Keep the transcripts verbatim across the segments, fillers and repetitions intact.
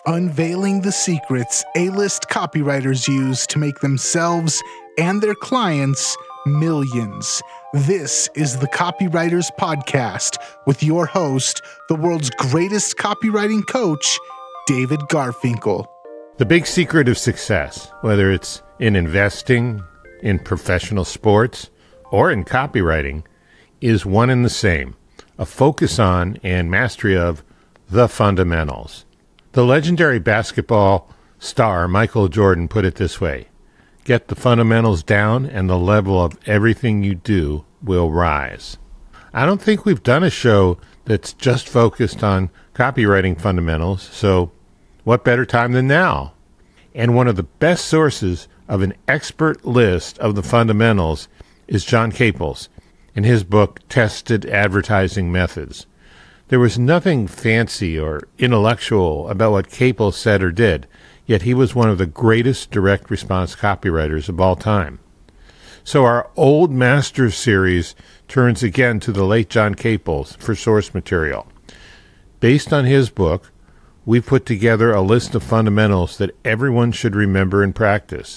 unveiling the secrets A-list copywriters use to make themselves and their clients millions. This is the Copywriters Podcast with your host, the world's greatest copywriting coach, David Garfinkel. The big secret of success, whether it's in investing, in professional sports, or in copywriting, is one and the same: a focus on and mastery of the fundamentals. The legendary basketball star Michael Jordan put it this way: get the fundamentals down and the level of everything you do will rise. I don't think we've done a show that's just focused on copywriting fundamentals, so what better time than now? And one of the best sources of an expert list of the fundamentals is Jon Kaples in his book, Tested Advertising Methods. There was nothing fancy or intellectual about what Kaples said or did, yet he was one of the greatest direct response copywriters of all time. So our Old Masters series turns again to the late Jon Kaples for source material. Based on his book, we put together a list of fundamentals that everyone should remember and practice.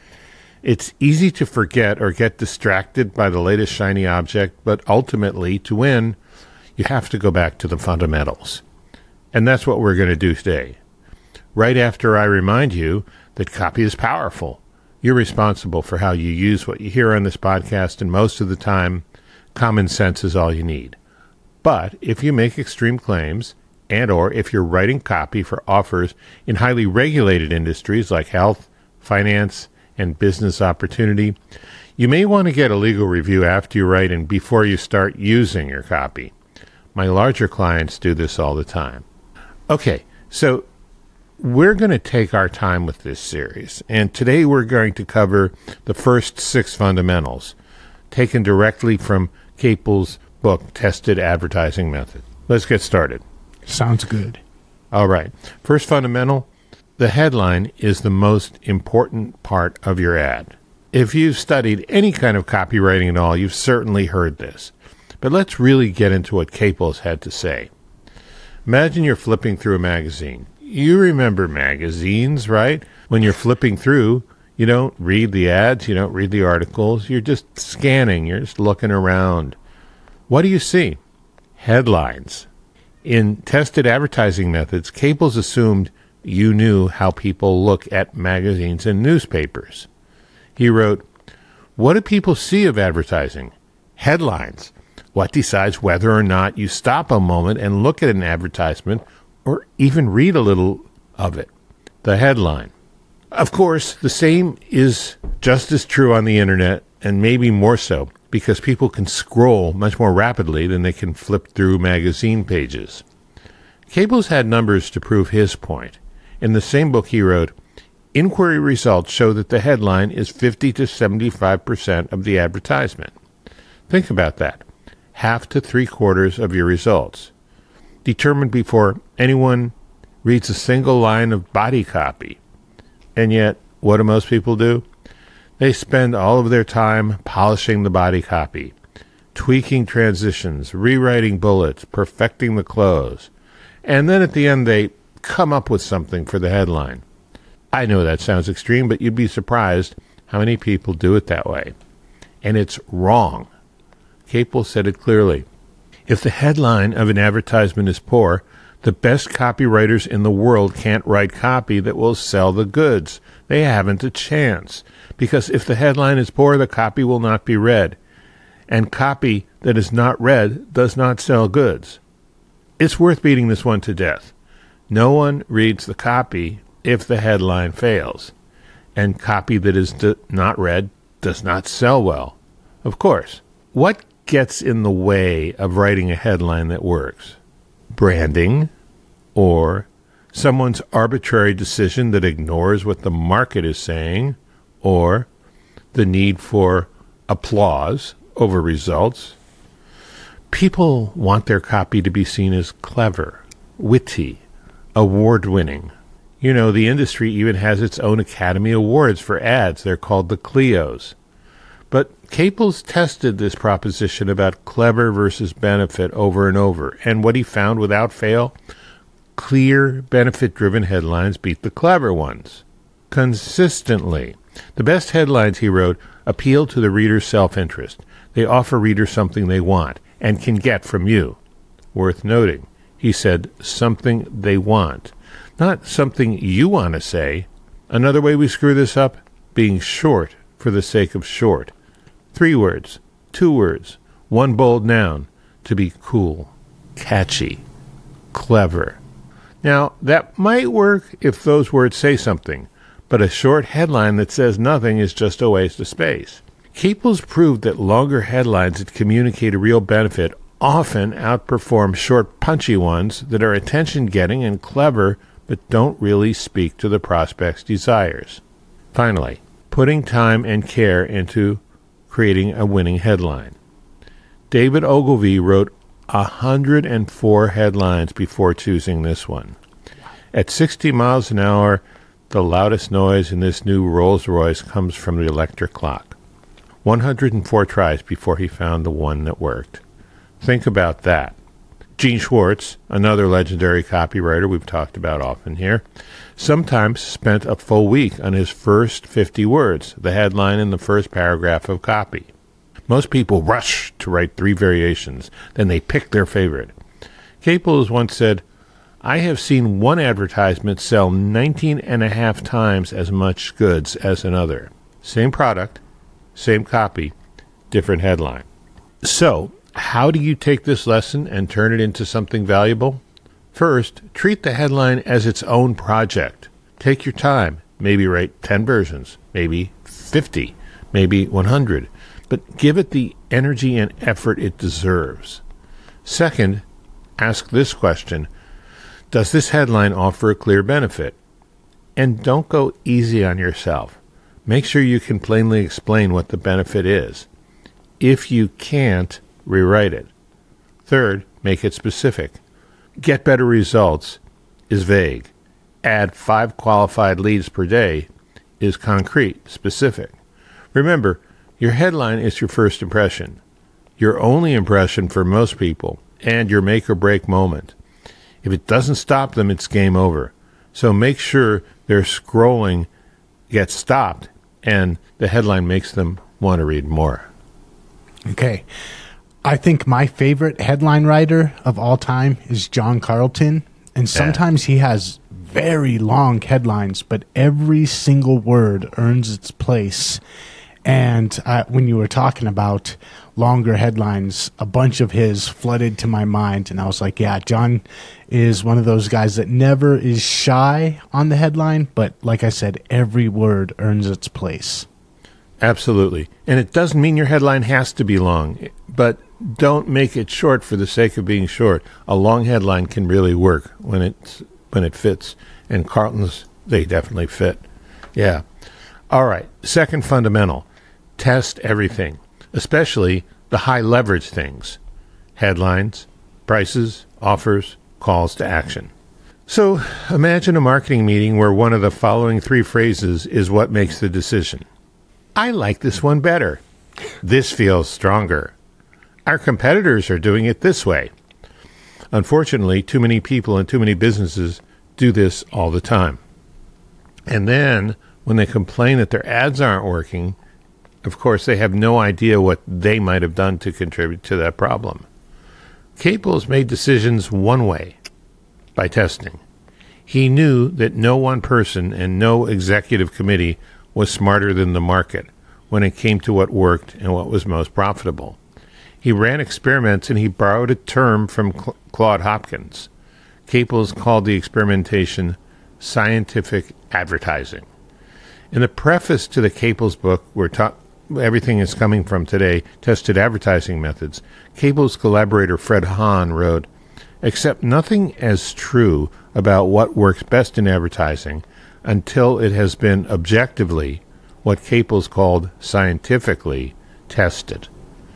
It's easy to forget or get distracted by the latest shiny object, but ultimately, to win, you have to go back to the fundamentals. And that's what we're going to do today. Right after I remind you that copy is powerful. You're responsible for how you use what you hear on this podcast, and most of the time, common sense is all you need. But if you make extreme claims, and or if you're writing copy for offers in highly regulated industries like health, finance, and business opportunity, you may want to get a legal review after you write and before you start using your copy. My larger clients do this all the time. Okay, so we're going to take our time with this series, and today we're going to cover the first six fundamentals, taken directly from Kaples' book, Tested Advertising Methods. Let's get started. Sounds good. All right. First fundamental, the headline is the most important part of your ad. If you've studied any kind of copywriting at all, you've certainly heard this. But let's really get into what Kaples had to say. Imagine you're flipping through a magazine. You remember magazines, right? When you're flipping through, you don't read the ads, you don't read the articles, you're just scanning, you're just looking around. What do you see? Headlines. In Tested Advertising Methods, Kaples assumed you knew how people look at magazines and newspapers. He wrote, what do people see of advertising? Headlines. What decides whether or not you stop a moment and look at an advertisement or even read a little of it? The headline. Of course, the same is just as true on the internet, and maybe more so, because people can scroll much more rapidly than they can flip through magazine pages. Kaples had numbers to prove his point. In the same book he wrote, inquiry results show that the headline is fifty to seventy-five percent of the advertisement. Think about that. Half to three quarters of your results, determined before anyone reads a single line of body copy. And yet, what do most people do? They spend all of their time polishing the body copy, tweaking transitions, rewriting bullets, perfecting the close, and then at the end they come up with something for the headline. I know that sounds extreme, but you'd be surprised how many people do it that way. And it's wrong. Kaples said it clearly. If the headline of an advertisement is poor, the best copywriters in the world can't write copy that will sell the goods. They haven't a chance. Because if the headline is poor, the copy will not be read. And copy that is not read does not sell goods. It's worth beating this one to death. No one reads the copy if the headline fails. And copy that is d- not read does not sell well. Of course. What gets in the way of writing a headline that works? Branding, or someone's arbitrary decision that ignores what the market is saying, or the need for applause over results. People want their copy to be seen as clever, witty, award-winning. You know, the industry even has its own Academy Awards for ads. They're called the Clios. But Kaples tested this proposition about clever versus benefit over and over, and what he found without fail, Clear, benefit-driven headlines beat the clever ones. Consistently. The best headlines, he wrote, appeal to the reader's self-interest. They offer readers something they want and can get from you. Worth noting, he said something they want, not something you want to say. Another way we screw this up, being short for the sake of short. Three words, two words, one bold noun, to be cool, catchy, clever. Now, that might work if those words say something, but a short headline that says nothing is just a waste of space. Caples proved that longer headlines that communicate a real benefit often outperform short, punchy ones that are attention-getting and clever but don't really speak to the prospect's desires. Finally, putting time and care into creating a winning headline. David Ogilvy wrote one hundred four headlines before choosing this one. At sixty miles an hour, the loudest noise in this new Rolls-Royce comes from the electric clock. one hundred four tries before he found the one that worked. Think about that. Gene Schwartz, another legendary copywriter we've talked about often here, sometimes spent a full week on his first fifty words, the headline in the first paragraph of copy. Most people rush to write three variations, then they pick their favorite. Caples once said, I have seen one advertisement sell nineteen and a half times as much goods as another. Same product, same copy, different headline. So, how do you take this lesson and turn it into something valuable? First, treat the headline as its own project. Take your time. Maybe write ten versions, maybe fifty, maybe one hundred. But give it the energy and effort it deserves. Second, ask this question. Does this headline offer a clear benefit? And don't go easy on yourself. Make sure you can plainly explain what the benefit is. If you can't, rewrite it. Third, make it specific. Get better results is vague. Add five qualified leads per day is concrete, specific. Remember, your headline is your first impression, your only impression for most people, and your make-or-break moment. If it doesn't stop them, it's game over. So make sure their scrolling gets stopped and the headline makes them want to read more. Okay. I think my favorite headline writer of all time is John Carlton. And sometimes yeah. he has very long headlines, but every single word earns its place. And uh, when you were talking about longer headlines, a bunch of his flooded to my mind. And I was like, yeah, John is one of those guys that never is shy on the headline. But like I said, every word earns its place. Absolutely. And it doesn't mean your headline has to be long, but don't make it short for the sake of being short. A long headline can really work when it's when it fits. And Carlton's, they definitely fit. Yeah. All right. Second fundamental. Test everything, especially the high leverage things. Headlines, prices, offers, calls to action. So imagine a marketing meeting where one of the following three phrases is what makes the decision. I like this one better. This feels stronger. Our competitors are doing it this way. Unfortunately, too many people and too many businesses do this all the time. And then when they complain that their ads aren't working, of course, they have no idea what they might have done to contribute to that problem. Caples made decisions one way, by testing. He knew that no one person and no executive committee was smarter than the market when it came to what worked and what was most profitable. He ran experiments and he borrowed a term from Cl- Claude Hopkins. Caples called the experimentation scientific advertising. In the preface to the Caples book, we're ta- everything is coming from today, Tested Advertising Methods, Caples collaborator Fred Hahn wrote, accept nothing as true about what works best in advertising until it has been objectively, what Caples called scientifically, tested.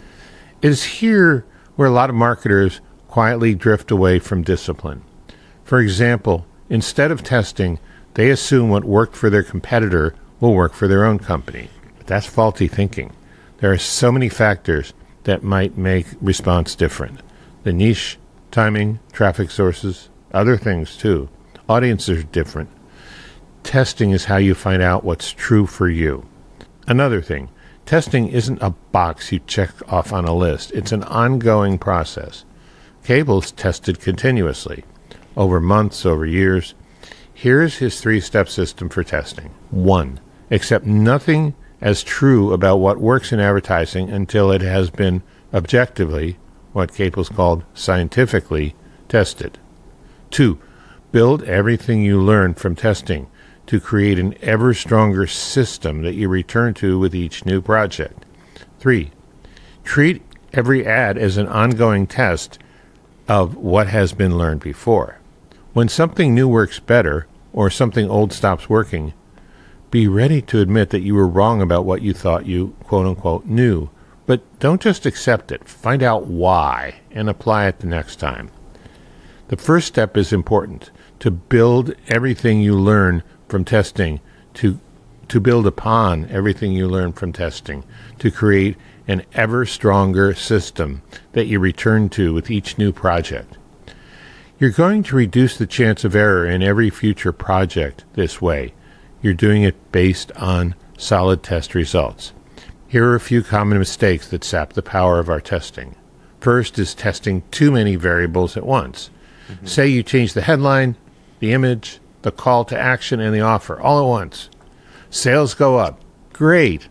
It is here where a lot of marketers quietly drift away from discipline. For example, instead of testing, they assume what worked for their competitor will work for their own company. But that's faulty thinking. There are so many factors that might make response different. The niche, timing, traffic sources, other things too. Audiences are different. Testing is how you find out what's true for you. Another thing, testing isn't a box you check off on a list. It's an ongoing process. Cable's tested continuously, over months, over years. Here's his three-step system for testing. One, accept nothing as true about what works in advertising until it has been objectively, what Caples called scientifically, tested. Two, build everything you learn from testing to create an ever stronger system that you return to with each new project. Three, treat every ad as an ongoing test of what has been learned before. When something new works better or something old stops working, be ready to admit that you were wrong about what you thought you quote-unquote knew. But don't just accept it. Find out why and apply it the next time. The first step is important, to build everything you learn from testing, to to build upon everything you learn from testing, to create an ever stronger system that you return to with each new project. You're going to reduce the chance of error in every future project this way. You're doing it based on solid test results. Here are a few common mistakes that sap the power of our testing. First is testing too many variables at once. Mm-hmm. Say you change the headline, the image, the call to action, and the offer all at once. Sales go up. Great.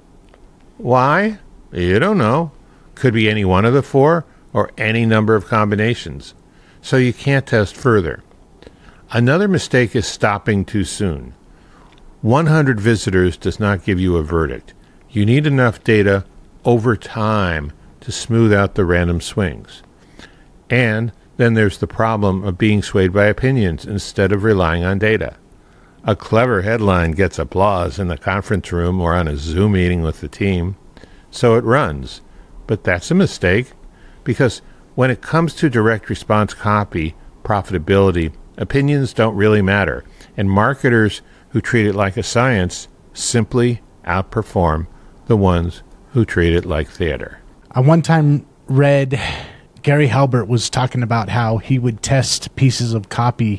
Why? You don't know. Could be any one of the four or any number of combinations. So you can't test further. Another mistake is stopping too soon. one hundred visitors does not give you a verdict. You need enough data over time to smooth out the random swings. And then there's the problem of being swayed by opinions instead of relying on data. A clever headline gets applause in the conference room or on a Zoom meeting with the team, so it runs. But that's a mistake, because when it comes to direct response copy, profitability, opinions don't really matter, and marketers who treat it like a science simply outperform the ones who treat it like theater. I one time read Gary Halbert was talking about how he would test pieces of copy,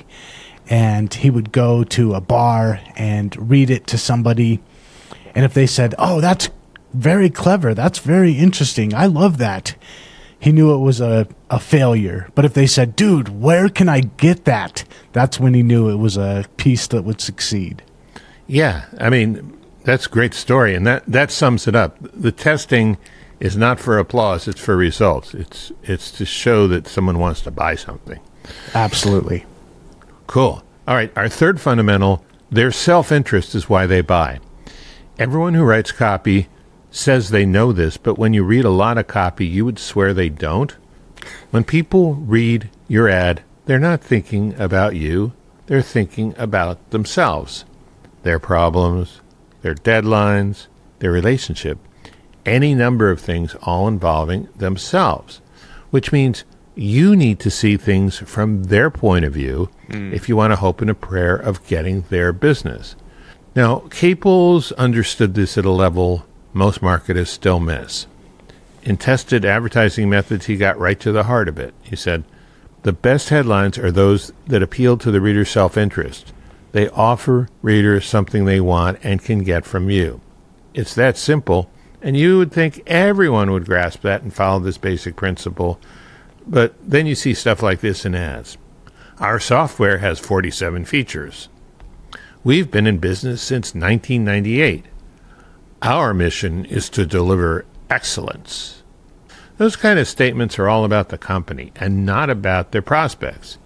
and he would go to a bar and read it to somebody, and if they said, "Oh, that's very clever, that's very interesting, I love that," he knew it was a, a failure. But if they said, "Dude, where can I get that?" that's when he knew it was a piece that would succeed. Yeah, I mean, that's a great story, and that, that sums it up. The testing is not for applause, it's for results. It's it's to show that someone wants to buy something. Absolutely. Cool. All right, our third fundamental, their self-interest is why they buy. Everyone who writes copy says they know this, but when you read a lot of copy, you would swear they don't. When people read your ad, they're not thinking about you. They're thinking about themselves, their problems, their deadlines, their relationship, any number of things all involving themselves, which means you need to see things from their point of view mm. if you want to hope in a prayer of getting their business. Now, Caples understood this at a level most marketers still miss. In tested advertising methods, he got right to the heart of it. He said, the best headlines are those that appeal to the reader's self-interest. They offer readers something they want and can get from you. It's that simple, and you would think everyone would grasp that and follow this basic principle. But then you see stuff like this in ads. Our software has forty-seven features. We've been in business since nineteen ninety-eight. Our mission is to deliver excellence. Those kind of statements are all about the company and not about their prospects.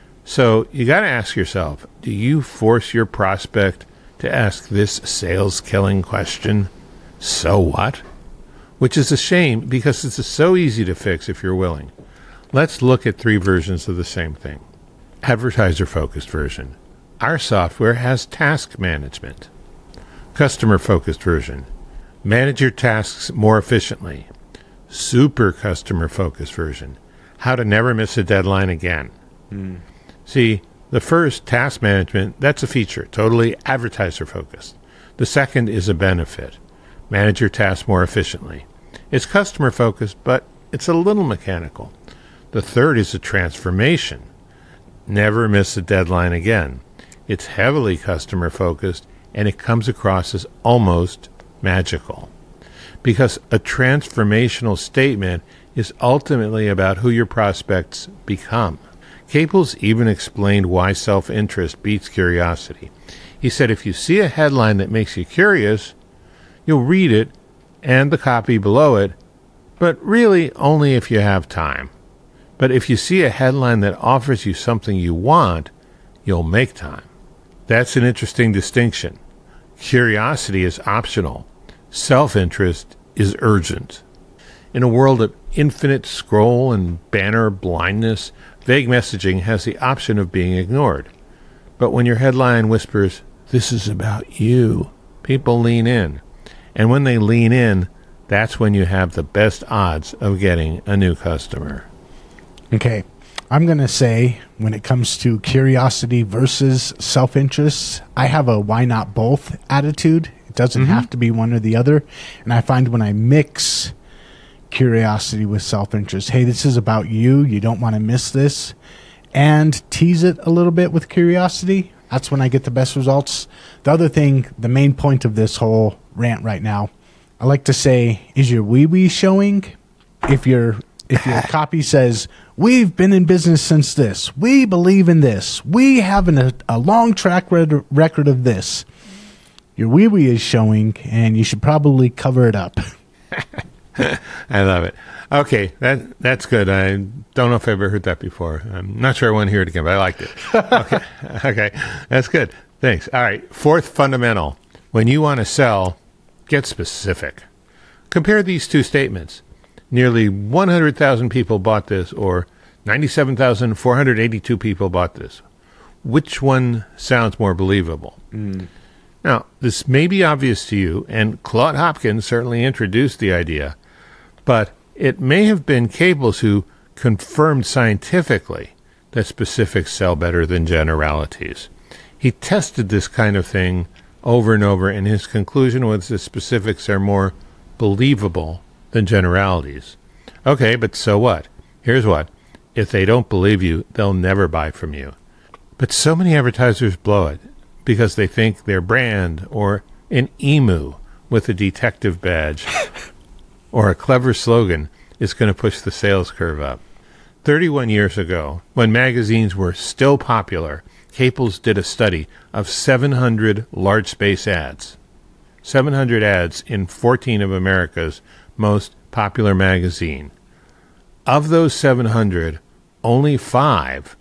So you got to ask yourself, do you force your prospect to ask this sales-killing question, so what? Which is a shame because it's so easy to fix if you're willing. Let's look at three versions of the same thing. Advertiser-focused version. Our software has task management. Customer-focused version. Manage your tasks more efficiently. Super customer-focused version. How to never miss a deadline again. Mm. See, the first, task management, that's a feature, totally advertiser-focused. The second is a benefit. Manage your tasks more efficiently. It's customer-focused, but it's a little mechanical. The third is a transformation. never miss a deadline again. It's heavily customer-focused, and it comes across as almost magical. Because a transformational statement is ultimately about who your prospects become. Caples even explained why self-interest beats curiosity. He said if you see a headline that makes you curious, you'll read it and the copy below it, but really only if you have time. But if you see a headline that offers you something you want, you'll make time. That's an interesting distinction. Curiosity is optional. Self-interest is urgent. In a world of infinite scroll and banner blindness, vague messaging has the option of being ignored. But when your headline whispers, "This is about you," people lean in. And when they lean in, that's when you have the best odds of getting a new customer. Okay, I'm going to say when it comes to curiosity versus self-interest, I have a why not both attitude. It doesn't mm-hmm. have to be one or the other. And I find when I mix curiosity with self-interest, hey, this is about you, you don't want to miss this, and tease it a little bit with curiosity, that's when I get the best results. The other thing, the main point of this whole rant right now, I like to say, is your wee-wee showing? If your if your copy says, we've been in business since this, we believe in this, we have an, a, a long track red, record of this, your wee-wee is showing, and you should probably cover it up. I love it. Okay, that that's good. I don't know if I've ever heard that before. I'm not sure I want to hear it again, but I liked it. Okay, okay, that's good. Thanks. All right, fourth fundamental. When you want to sell, get specific. Compare these two statements. Nearly one hundred thousand people bought this, or ninety-seven thousand four hundred eighty-two people bought this. Which one sounds more believable? Mm. Now, this may be obvious to you, and Claude Hopkins certainly introduced the idea, but it may have been Caples who confirmed scientifically that specifics sell better than generalities. He tested this kind of thing over and over, and his conclusion was that specifics are more believable than generalities. Okay, but so what? Here's what. If they don't believe you, they'll never buy from you. But so many advertisers blow it because they think their brand or an emu with a detective badge or a clever slogan is going to push the sales curve up. thirty-one years ago, when magazines were still popular, Caples did a study of seven hundred large space ads. seven hundred ads in fourteen of America's most popular magazine. Of those seven hundred, only five,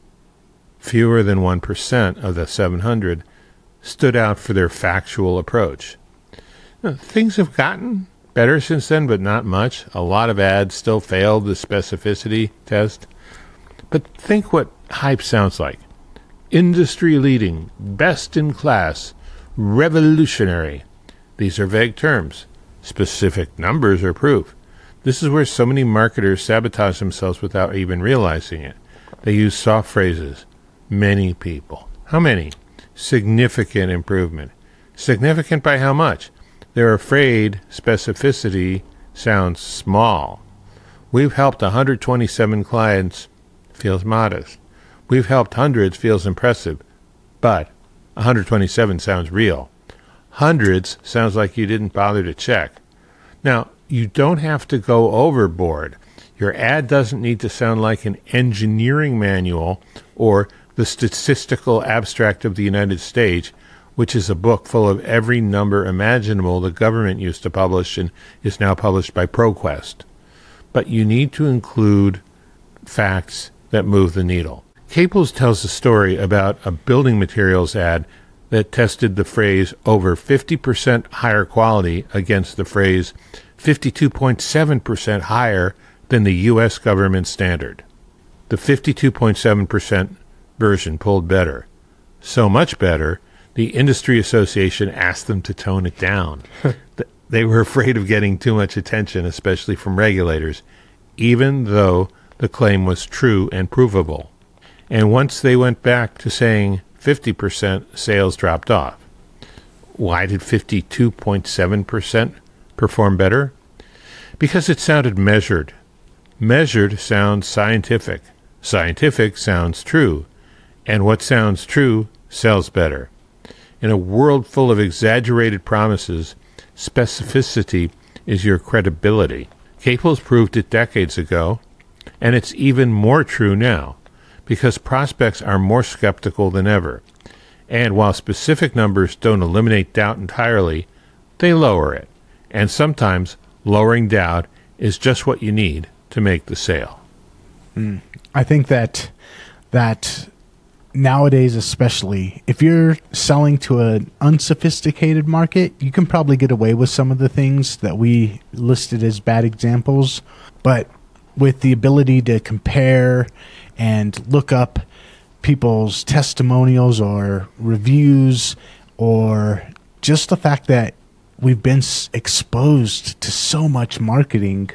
fewer than one percent of the seven hundred, stood out for their factual approach. Now, things have gotten better since then, but not much. A lot of ads still failed the specificity test. But think what hype sounds like. Industry-leading, best-in-class, revolutionary. These are vague terms. Specific numbers are proof. This is where so many marketers sabotage themselves without even realizing it. They use soft phrases. Many people. How many? Significant improvement. Significant by how much? They're afraid specificity sounds small. We've helped one hundred twenty-seven clients, feels modest. We've helped hundreds, feels impressive. But one hundred twenty-seven sounds real. Hundreds sounds like you didn't bother to check. Now, you don't have to go overboard. Your ad doesn't need to sound like an engineering manual or the Statistical Abstract of the United States, which is a book full of every number imaginable the government used to publish and is now published by ProQuest. But you need to include facts that move the needle. Caples tells a story about a building materials ad that tested the phrase over fifty percent higher quality against the phrase fifty-two point seven percent higher than the U S government standard. The fifty-two point seven percent version pulled better. So much better, the industry association asked them to tone it down. They were afraid of getting too much attention, especially from regulators, even though the claim was true and provable. And once they went back to saying fifty percent, sales dropped off. Why did fifty-two point seven percent perform better? Because it sounded measured. Measured sounds scientific. Scientific sounds true. And what sounds true sells better. In a world full of exaggerated promises, specificity is your credibility. Caples proved it decades ago, and it's even more true now, because prospects are more skeptical than ever. And while specific numbers don't eliminate doubt entirely, they lower it. And sometimes lowering doubt is just what you need to make the sale. Mm. I think that that nowadays, especially, if you're selling to an unsophisticated market, you can probably get away with some of the things that we listed as bad examples. But with the ability to compare and look up people's testimonials or reviews, or just the fact that we've been exposed to so much marketing,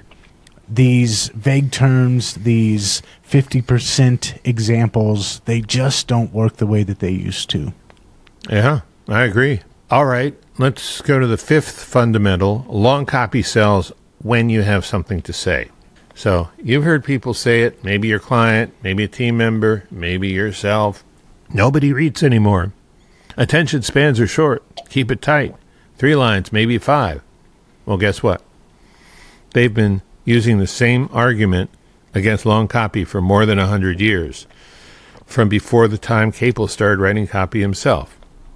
these vague terms, these fifty percent examples, they just don't work the way that they used to. Yeah, I agree. All right, let's go to the fifth fundamental. Long copy sells when you have something to say. So you've heard people say it, maybe your client, maybe a team member, maybe yourself. Nobody reads anymore. Attention spans are short. Keep it tight. Three lines, maybe five. Well, guess what? They've been using the same argument against long copy for more than one hundred years, from before the time Capel started writing copy himself.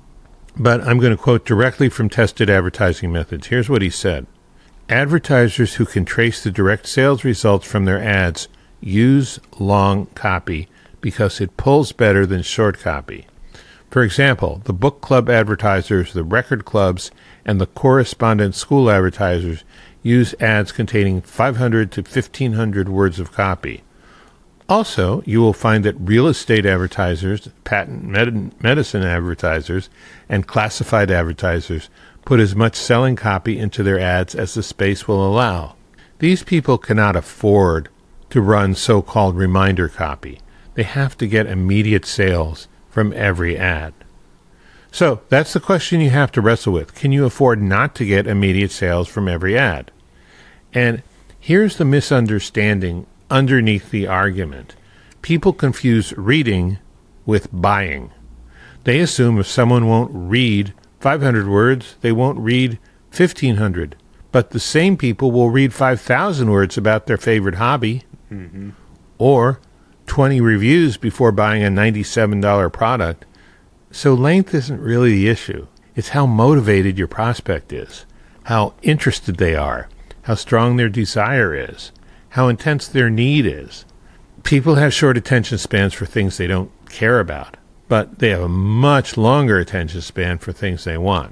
But I'm going to quote directly from Tested Advertising Methods. Here's what he said. Advertisers who can trace the direct sales results from their ads use long copy because it pulls better than short copy. For example, the book club advertisers, the record clubs, and the correspondence school advertisers use ads containing five hundred to fifteen hundred words of copy. Also, you will find that real estate advertisers, patent med- medicine advertisers, and classified advertisers put as much selling copy into their ads as the space will allow. These people cannot afford to run so-called reminder copy. They have to get immediate sales from every ad. So that's the question you have to wrestle with. Can you afford not to get immediate sales from every ad? And here's the misunderstanding underneath the argument. People confuse reading with buying. They assume if someone won't read five hundred words, they won't read fifteen hundred. But the same people will read five thousand words about their favorite hobby, mm-hmm. or twenty reviews before buying a ninety-seven dollars product. So length isn't really the issue. It's how motivated your prospect is, how interested they are, how strong their desire is, how intense their need is. People have short attention spans for things they don't care about, but they have a much longer attention span for things they want.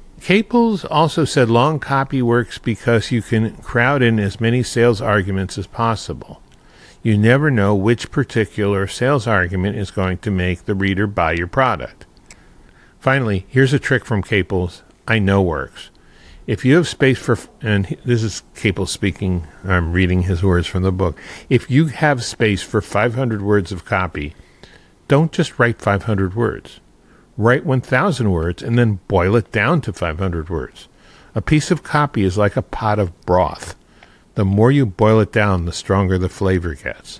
Caples also said long copy works because you can crowd in as many sales arguments as possible. You never know which particular sales argument is going to make the reader buy your product. Finally, here's a trick from Caples I know works. If you have space for, and this is Capel speaking, I'm reading his words from the book. If you have space for five hundred words of copy, don't just write five hundred words. Write one thousand words and then boil it down to five hundred words. A piece of copy is like a pot of broth. The more you boil it down, the stronger the flavor gets.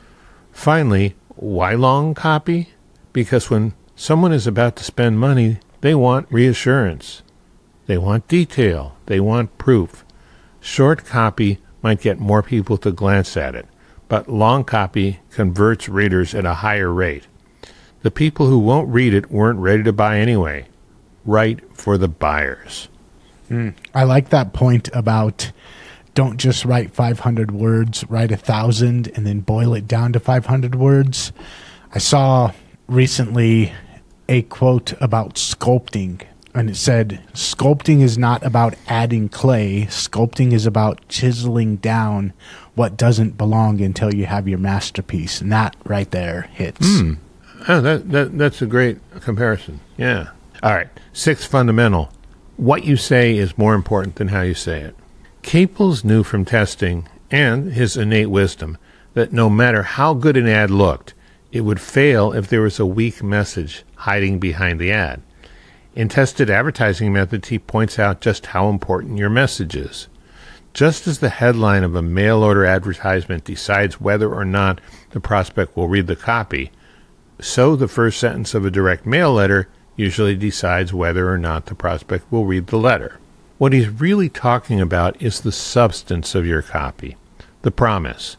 Finally, why long copy? Because when someone is about to spend money, they want reassurance. They want detail. They want proof. Short copy might get more people to glance at it, but long copy converts readers at a higher rate. The people who won't read it weren't ready to buy anyway. Write for the buyers. Mm. I like that point about don't just write five hundred words, write a thousand and then boil it down to five hundred words. I saw recently a quote about sculpting, and it said, sculpting is not about adding clay. Sculpting is about chiseling down what doesn't belong until you have your masterpiece. And that right there hits. Mm. Oh, that, that that's a great comparison. Yeah. All right. Sixth fundamental. What you say is more important than how you say it. Caples knew from testing and his innate wisdom that no matter how good an ad looked, it would fail if there was a weak message hiding behind the ad. In Tested Advertising Methods, he points out just how important your message is. Just as the headline of a mail order advertisement decides whether or not the prospect will read the copy, So the first sentence of a direct mail letter usually decides whether or not the prospect will read the letter. What he's really talking about is the substance of your copy, the promise.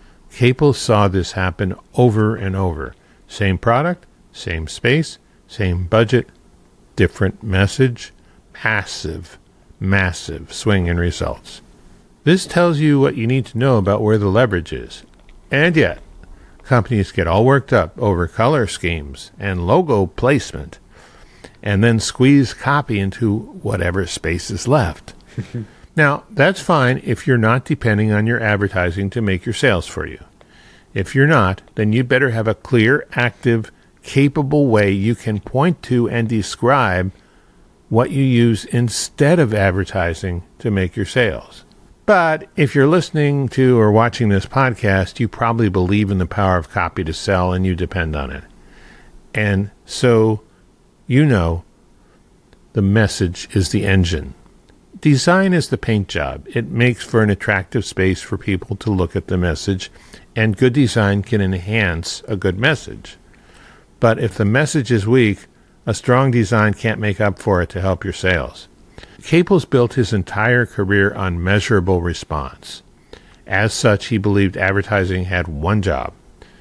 Capel saw this happen over and over. Same product, same space, same budget, different message, massive, massive swing in results. This tells you what you need to know about where the leverage is. And yet, companies get all worked up over color schemes and logo placement, and then squeeze copy into whatever space is left. Now, that's fine if you're not depending on your advertising to make your sales for you. If you're not, then you better have a clear, active, capable way you can point to and describe what you use instead of advertising to make your sales. But if you're listening to or watching this podcast, you probably believe in the power of copy to sell and you depend on it. And so you know the message is the engine. Design is the paint job. It makes for an attractive space for people to look at the message, and good design can enhance a good message. But if the message is weak, a strong design can't make up for it to help your sales. Capel's built his entire career on measurable response. As such, he believed advertising had one job: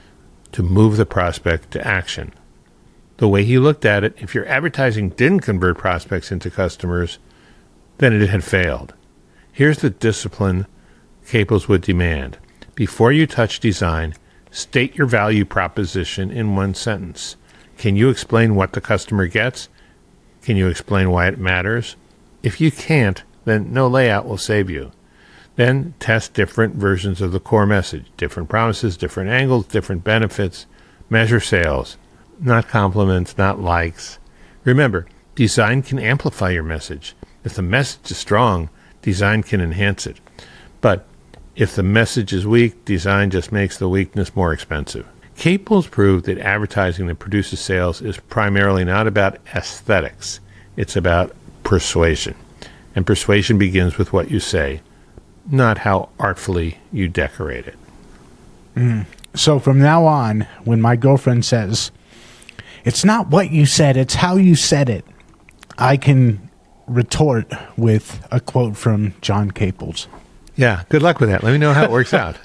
to move the prospect to action. The way he looked at it, if your advertising didn't convert prospects into customers, then it had failed. Here's the discipline Capel's would demand. Before you touch design, state your value proposition in one sentence. Can you explain what the customer gets? Can you explain why it matters? If you can't, then no layout will save you. Then test different versions of the core message, different promises, different angles, different benefits. Measure sales, not compliments, not likes. Remember, design can amplify your message. If the message is strong, design can enhance it. But if the message is weak, design just makes the weakness more expensive. Capel's proved that advertising that produces sales is primarily not about aesthetics. It's about persuasion. And persuasion begins with what you say, not how artfully you decorate it. Mm. So from now on, when my girlfriend says, "It's not what you said, it's how you said it," I can retort with a quote from John Capels. Yeah, good luck with that. Let me know how it works out.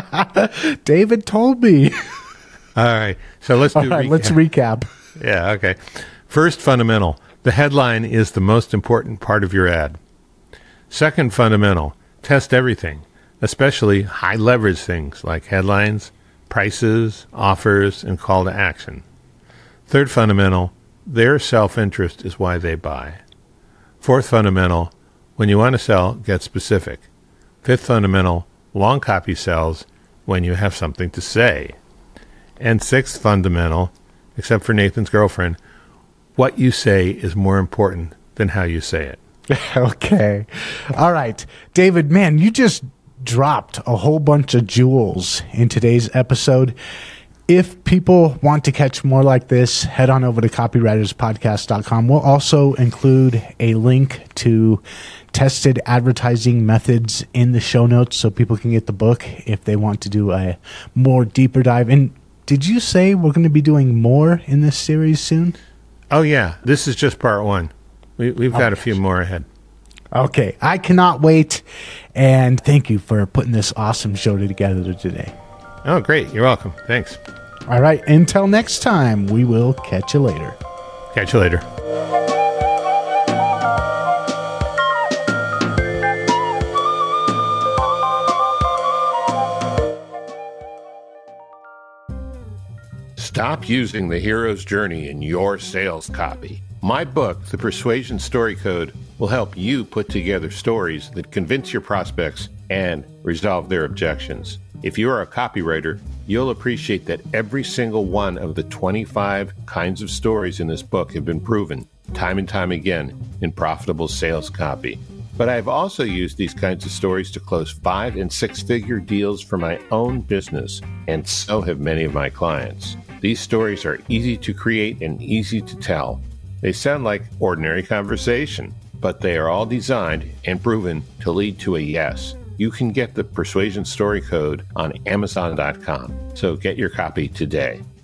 David told me. All right, so let's do All right, recap. let's recap. Yeah, okay. First fundamental, the headline is the most important part of your ad. Second fundamental, test everything, especially high leverage things like headlines, prices, offers, and call to action. Third fundamental, their self-interest is why they buy. Fourth fundamental, when you want to sell, get specific. Fifth fundamental, long copy sells when you have something to say. And sixth fundamental, except for Nathan's girlfriend, what you say is more important than how you say it. Okay. All right. David, man, you just dropped a whole bunch of jewels in today's episode. If people want to catch more like this, head on over to copywriters podcast dot com. We'll also include a link to tested advertising methods in the show notes so people can get the book if they want to do a more deeper dive. And did you say we're going to be doing more in this series soon? Oh, yeah. This is just part one. We, we've got okay. a few more ahead. Okay. I cannot wait. And thank you for putting this awesome show together today. Oh, great. You're welcome. Thanks. All right. Until next time, we will catch you later. Catch you later. Stop using the hero's journey in your sales copy. My book, The Persuasion Story Code, will help you put together stories that convince your prospects and resolve their objections. If you are a copywriter, you'll appreciate that every single one of the twenty-five kinds of stories in this book have been proven time and time again in profitable sales copy. But I've also used these kinds of stories to close five and six figure deals for my own business, and so have many of my clients. These stories are easy to create and easy to tell. They sound like ordinary conversation, but they are all designed and proven to lead to a yes. You can get the Persuasion Story Code on Amazon dot com, so get your copy today.